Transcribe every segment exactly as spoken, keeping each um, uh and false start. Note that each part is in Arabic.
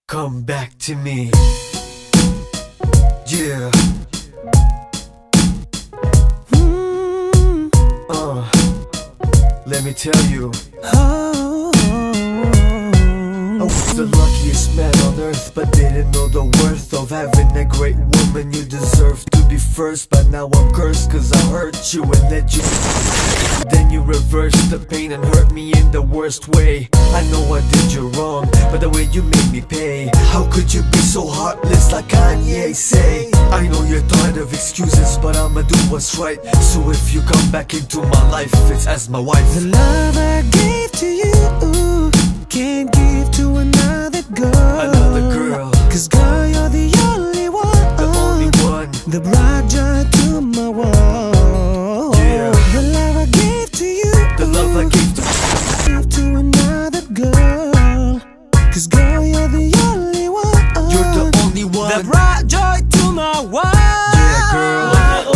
Come back to me. Yeah. Mm. Uh, let me tell you. Oh, I was the luckiest man on earth, but didn't know the worth of having a great woman. You deserve to be first, but now I'm cursed cause I hurt you and let you. Then you reversed the pain and hurt me in the worst way. I know I did you wrong, but the way you made me pay. How could you be so heartless like Kanye say? I know you're tired of excuses, but I'ma do what's right. So if you come back into my life, it's as my wife. The love I gave to you can't give to another girl. Another girl. Cause girl, you're the only one. The only one. The bright joy to my world. Yeah. The love I gave to you. The love I gave to give to another girl. Cause girl, you're the only one. You're the only one. The bright joy to my world. Yeah, girl.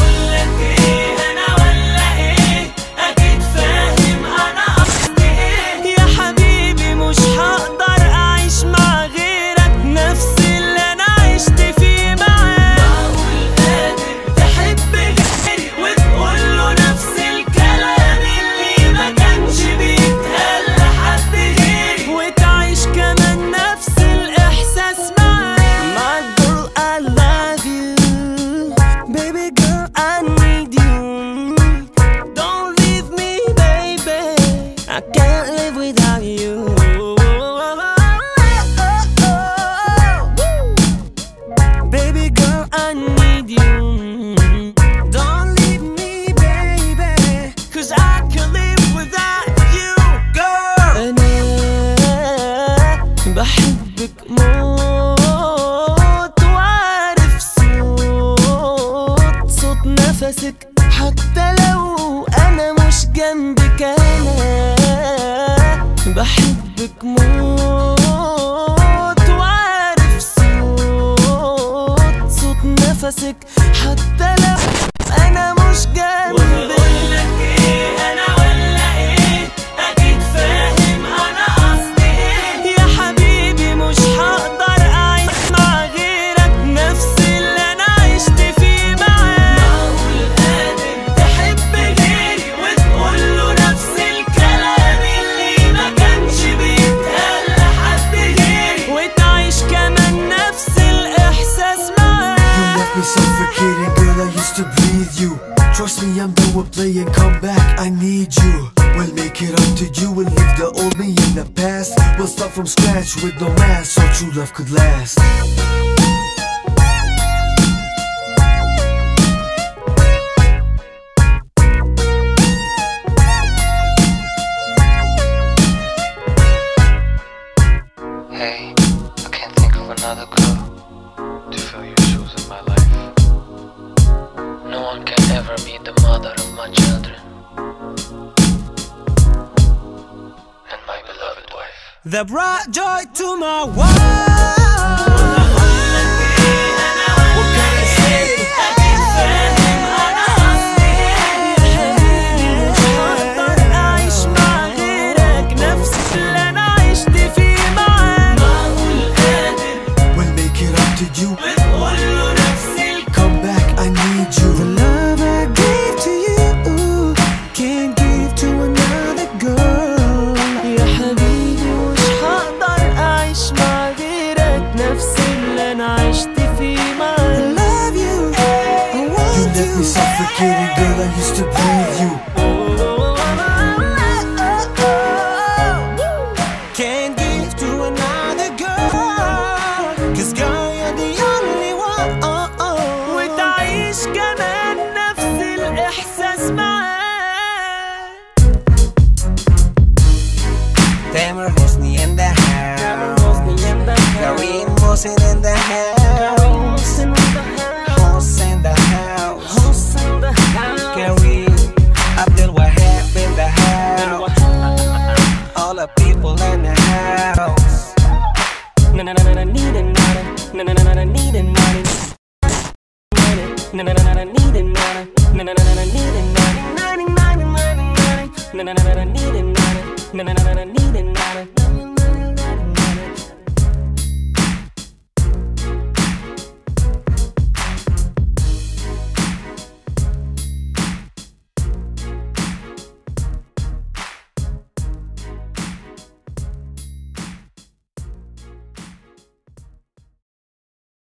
I can't live without you. Baby girl, I need you. Don't leave me, baby, cause I can't live without you, girl. أنا بحبك موت، وعارف صوت صوت نفسك حتى لو أنا مش جنبك. أنا بحبك موت، وعارف صوت صوت نفسك حتى لو أنا مش جنبك. وبقولك إيه أنا ولا إيه، أكيد فاهم أنا قصدي إيه. يا حبيبي مش هقدر أعيش مع غيرك نفس اللي أنا عشت فيه معاك. معقول قادر تحب غيري وتقوله نفس الكلام اللي ما كانش بيتقال لحد غيري، وتعيش كمان نفس الإحساس معاك. You left me suffocating, girl, I used to breathe you. Trust me, I'm done with playing, come back, I need you. We'll make it up to you and leave the old me in the past. We'll start from scratch with no mask, so true love could last. Hey, I can't think of another girl to fill your shoes in my life. No one can ever be the mother of my children and my beloved wife. The bright joy to my world. You come back, I need you. The love I gave to you can't give to another girl. يا حبيبي مش هقدر أعيش مع غيرك نفس اللي أنا عشت فيه معاك. I love you, I want you. You left me suffocating, girl, I used to breathe you. Can't give to another girl, cause girl كمان نفس الإحساس معاك. Tamer Hosni in the house. Kareem Mohsin in the house. Hoss in the house. Kareem Abdul Wahab in the house. All the people in the house. Na na na na need it, na na na na need it, na na na na need it, na na na na need it, na na na na need it, na na na na need it, na na na na need it.